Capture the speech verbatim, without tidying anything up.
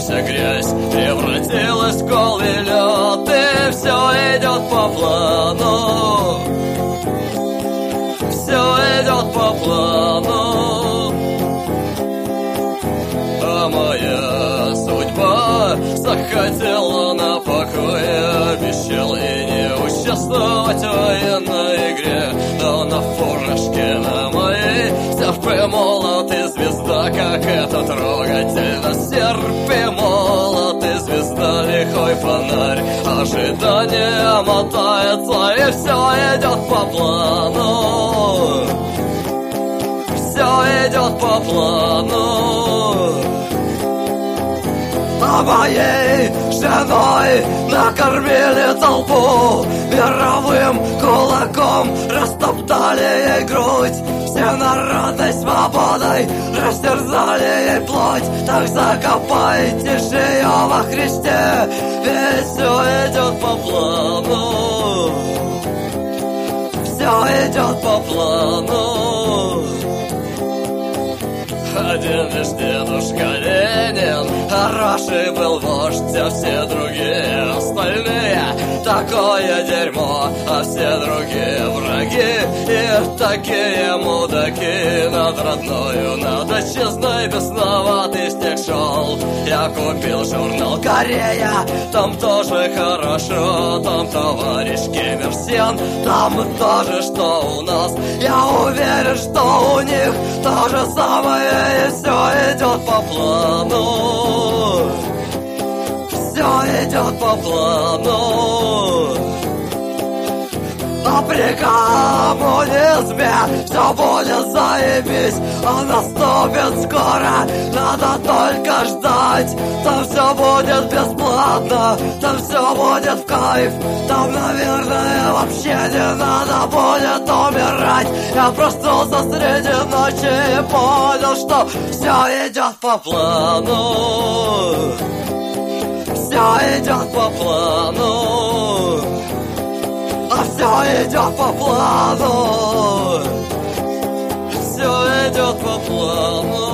Оставшаяся грязь превратилась в голый лед, и все идет по плану. Все идет по плану. А моя судьба захотела на покое, обещал и не участвовать в военной игре. Но на фуражке на моей серп и молот и звезда, как это трогательно. Серп и молот и звезда, лихой фонарь. Ожидание мотается, и все идет по плану. Все идет по плану. А моей женой накормили толпу, мировым кулаком растоптали ей грудь, всенародной свободой растерзали ей плоть. Так закопайте же ее во Христе, ведь все идет по плану. Все идет по плану. Один лишь дедушка Ленин хороший был вождь, а все другие остальные такое дерьмо, а все другие враги и такие мудаки. Над родною, над отчизной бесноватый снег шел. Я купил журнал «Корея», там тоже хорошо, там товарищ Ким Ир Сен, там тоже что у нас. Я уверен, что у них то же самое. И все идет по плану. Все идет по плану. А при коммунизме все будет заебись, а наступит скоро, надо только ждать. Там все будет бесплатно, там все будет в кайф, там, наверное, вообще не надо будет умирать. Я проснулся среди ночи и понял, что все идет по плану. Все идет по плану. А все идет по плану. Все идет по плану.